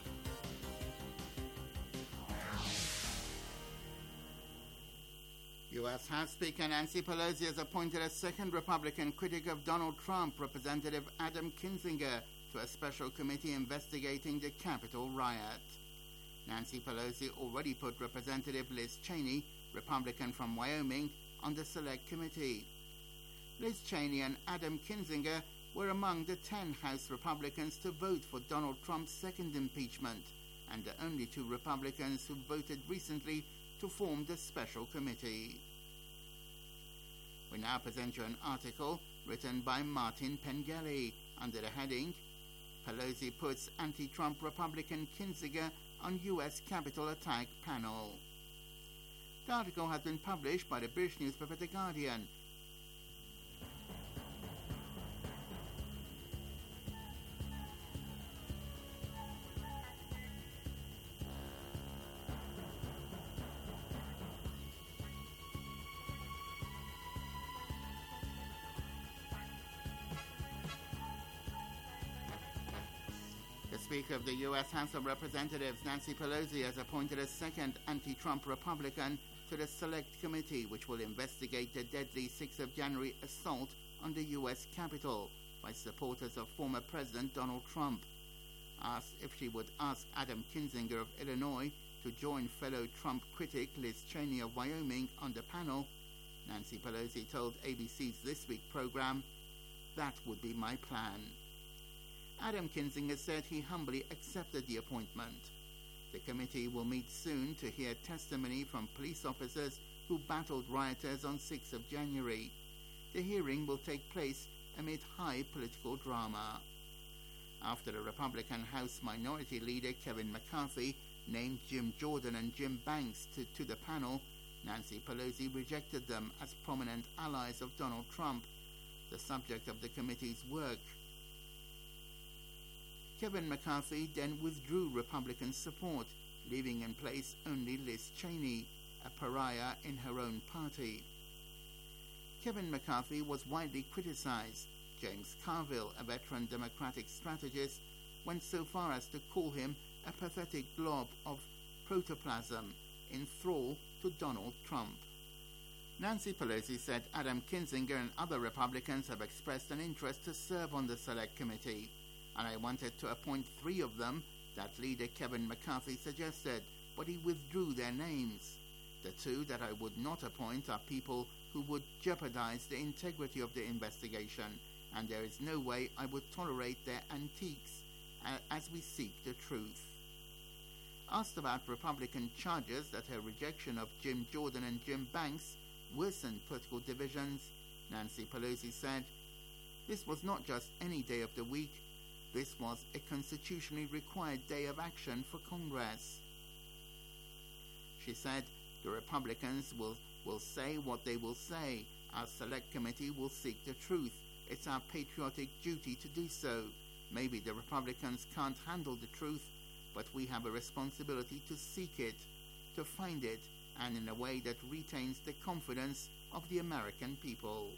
[SPEAKER 27] U.S. House Speaker Nancy Pelosi has appointed a second Republican critic of Donald Trump, Representative Adam Kinzinger, to a special committee investigating the Capitol riot. Nancy Pelosi already put Representative Liz Cheney, Republican from Wyoming, on the select committee. Liz Cheney and Adam Kinzinger were among the 10 House Republicans to vote for Donald Trump's second impeachment, and the only 2 Republicans who voted recently to form the special committee. We now present you an article written by Martin Pengelly under the heading, Pelosi puts anti-Trump Republican Kinzinger on U.S. Capitol attack panel. The article has been published by the British newspaper The Guardian. The Speaker of the U.S. House of Representatives Nancy Pelosi has appointed a second anti-Trump Republican to the Select Committee, which will investigate the deadly 6th of January assault on the U.S. Capitol by supporters of former President Donald Trump. Asked if she would ask Adam Kinzinger of Illinois to join fellow Trump critic Liz Cheney of Wyoming on the panel, Nancy Pelosi told ABC's This Week program, "That would be my plan." Adam Kinzinger said he humbly accepted the appointment. The committee will meet soon to hear testimony from police officers who battled rioters on 6th of January. The hearing will take place amid high political drama. After the Republican House Minority Leader Kevin McCarthy named Jim Jordan and Jim Banks to the panel, Nancy Pelosi rejected them as prominent allies of Donald Trump, the subject of the committee's work. Kevin McCarthy then withdrew Republican support, leaving in place only Liz Cheney, a pariah in her own party. Kevin McCarthy was widely criticized. James Carville, a veteran Democratic strategist, went so far as to call him a pathetic blob of protoplasm in thrall to Donald Trump. Nancy Pelosi said Adam Kinzinger and other Republicans have expressed an interest to serve on the Select Committee, and I wanted to appoint 3 of them that leader Kevin McCarthy suggested, but he withdrew their names. The 2 that I would not appoint are people who would jeopardize the integrity of the investigation, and there is no way I would tolerate their antiques as we seek the truth. Asked about Republican charges that her rejection of Jim Jordan and Jim Banks worsened political divisions, Nancy Pelosi said, "This was not just any day of the week. This was a constitutionally required day of action for Congress." She said, "The Republicans will say what they will say. Our Select Committee will seek the truth. It's our patriotic duty to do so. Maybe the Republicans can't handle the truth, but we have a responsibility to seek it, to find it, and in a way that retains the confidence of the American people."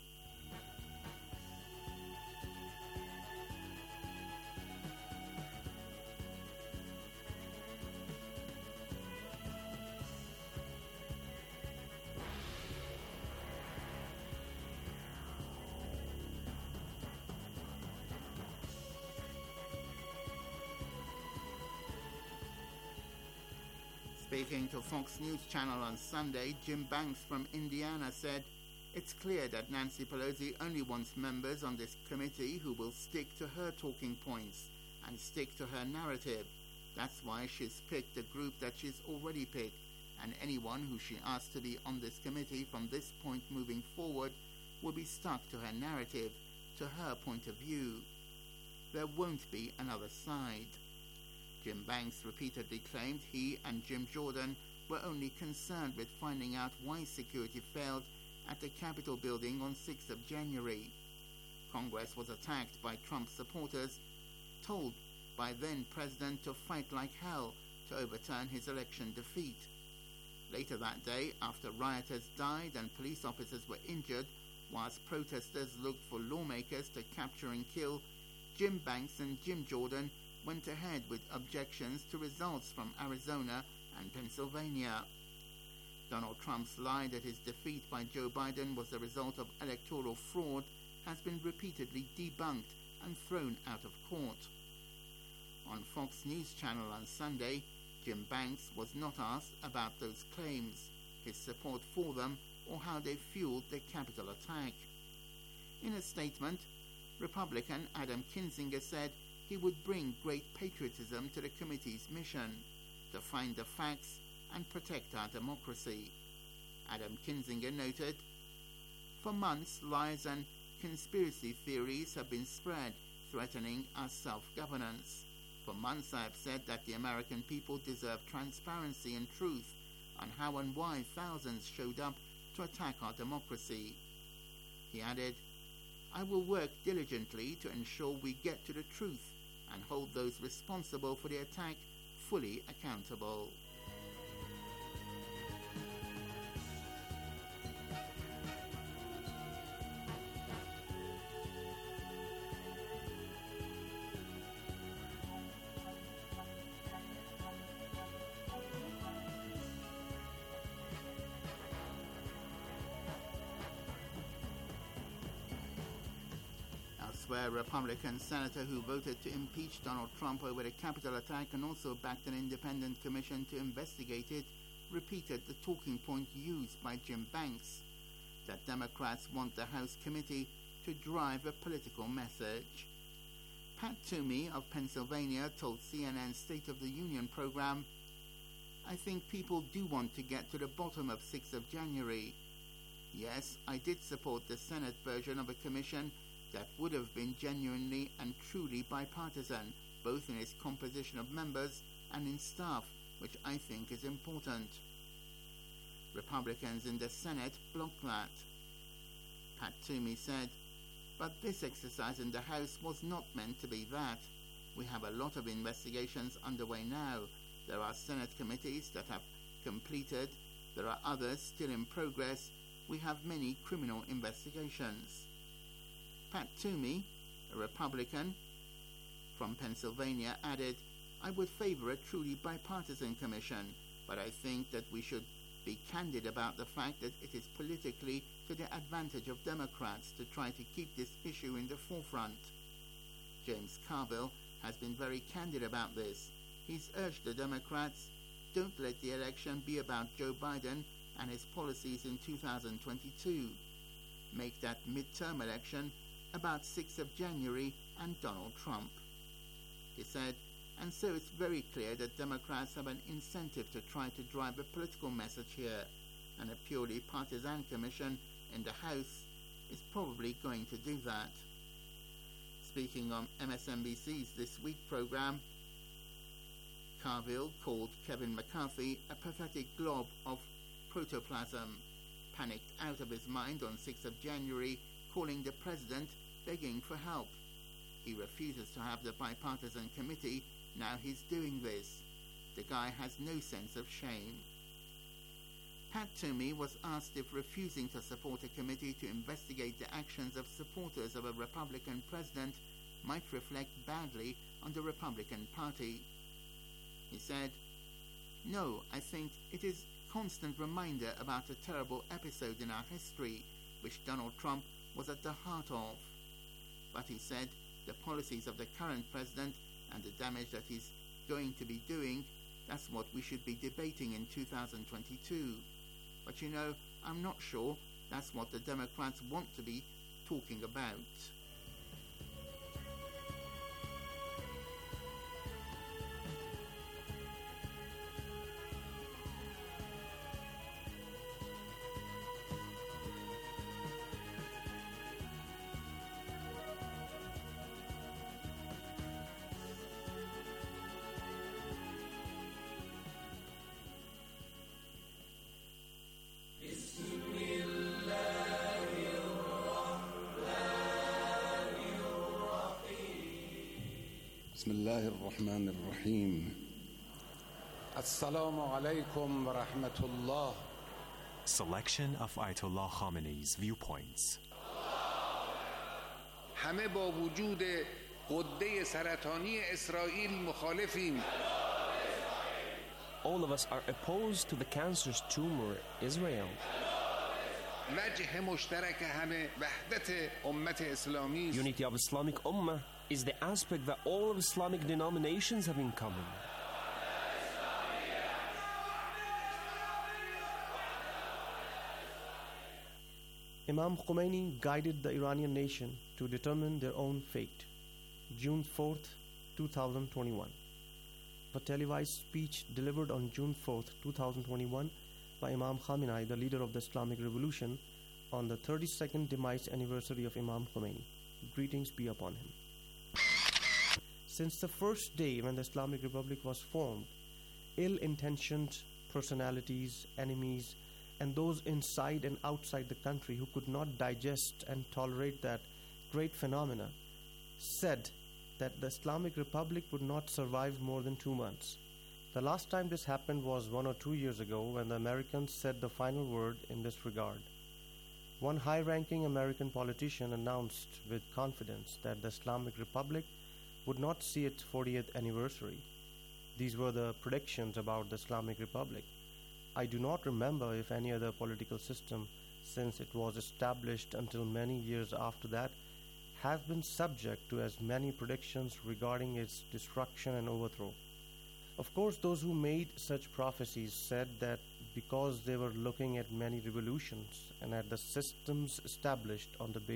[SPEAKER 27] Speaking to Fox News Channel on Sunday, Jim Banks from Indiana said, "It's clear that Nancy Pelosi only wants members on this committee who will stick to her talking points and stick to her narrative. That's why she's picked the group that she's already picked, and anyone who she asks to be on this committee from this point moving forward will be stuck to her narrative, to her point of view. There won't be another side." Jim Banks repeatedly claimed he and Jim Jordan were only concerned with finding out why security failed at the Capitol building on 6th of January. Congress was attacked by Trump supporters, told by then-President to fight like hell to overturn his election defeat. Later that day, after rioters died and police officers were injured, whilst protesters looked for lawmakers to capture and kill, Jim Banks and Jim Jordan went ahead with objections to results from Arizona and Pennsylvania. Donald Trump's lie that his defeat by Joe Biden was the result of electoral fraud has been repeatedly debunked and thrown out of court. On Fox News Channel on Sunday, Jim Banks was not asked about those claims, his support for them, or how they fueled the Capitol attack. In a statement, Republican Adam Kinzinger said he would bring great patriotism to the committee's mission to find the facts and protect our democracy. Adam Kinzinger noted, "For months, lies and conspiracy theories have been spread threatening our self-governance. For months I have said that the American people deserve transparency and truth on how and why thousands showed up to attack our democracy." He added, "I will work diligently to ensure we get to the truth and hold those responsible for the attack fully accountable." Elsewhere, Republican senator who voted to impeach Donald Trump over the Capitol attack and also backed an independent commission to investigate it repeated the talking point used by Jim Banks, that Democrats want the House committee to drive a political message. Pat Toomey of Pennsylvania told CNN's State of the Union program, "I think people do want to get to the bottom of 6th of January. Yes, I did support the Senate version of a commission that would have been genuinely and truly bipartisan, both in its composition of members and in staff, which I think is important." Republicans in the Senate blocked that. Pat Toomey said, "But this exercise in the House was not meant to be that. We have a lot of investigations underway now. There are Senate committees that have completed. There are others still in progress. We have many criminal investigations." Pat Toomey, a Republican from Pennsylvania, added, "I would favor a truly bipartisan commission, but I think that we should be candid about the fact that it is politically to the advantage of Democrats to try to keep this issue in the forefront." James Carville has been very candid about this. He's urged the Democrats, don't let the election be about Joe Biden and his policies in 2022. Make that midterm election about 6th of January and Donald Trump. He said, and so it's very clear that Democrats have an incentive to try to drive a political message here, and a purely partisan commission in the House is probably going to do that. Speaking on MSNBC's This Week program, Carville called Kevin McCarthy a pathetic glob of protoplasm, panicked out of his mind on 6th of January, calling the president begging for help. He refuses to have the bipartisan committee. Now he's doing this. The guy has no sense of shame. Pat Toomey was asked if refusing to support a committee to investigate the actions of supporters of a Republican president might reflect badly on the Republican Party. He said, "No, I think it is a constant reminder about a terrible episode in our history, which Donald Trump was at the heart of." But he said the policies of the current president and the damage that he's going to be doing, that's what we should be debating in 2022. But you know, I'm not sure that's what the Democrats want to be talking about.
[SPEAKER 10] بسم الله الرحمن الرحيم السلام عليكم ورحمة الله.
[SPEAKER 11] Selection of Ayatollah Khamenei's viewpoints.
[SPEAKER 10] همه با وجود غده سرطانی اسرائیل مخالفیم.
[SPEAKER 13] All of us are opposed to the cancerous tumor Israel.
[SPEAKER 10] وجه مشترک همه وحدت امت اسلامی است.
[SPEAKER 13] Unity of Islamic Ummah is the aspect that all of Islamic denominations have in common.
[SPEAKER 14] Imam Khomeini guided the Iranian nation to determine their own fate. June 4th, 2021. A televised speech delivered on June 4th, 2021 by Imam Khamenei, the leader of the Islamic Revolution, on the 32nd demise anniversary of Imam Khomeini. Greetings be upon him. Since the first day when the Islamic Republic was formed, ill-intentioned personalities, enemies, and those inside and outside the country who could not digest and tolerate that great phenomena said that the Islamic Republic would not survive more than 2 months. The last time this happened was 1 or 2 years ago when the Americans said the final word in this regard. One high-ranking American politician announced with confidence that the Islamic Republic would not see its 40th anniversary. These were the predictions about the Islamic Republic. I do not remember if any other political system, since it was established until many years after that, has been subject to as many predictions regarding its destruction and overthrow. Of course, those who made such prophecies said that because they were looking at many revolutions and at the systems established on the basis